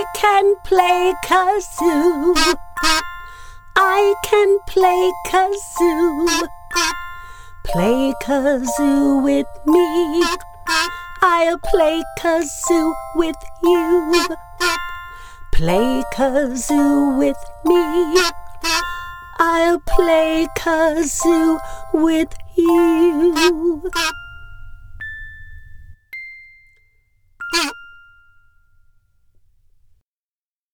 I can play kazoo. I can play kazoo. Play kazoo with me. I'll play kazoo with you. Play kazoo with me. I'll play kazoo with you.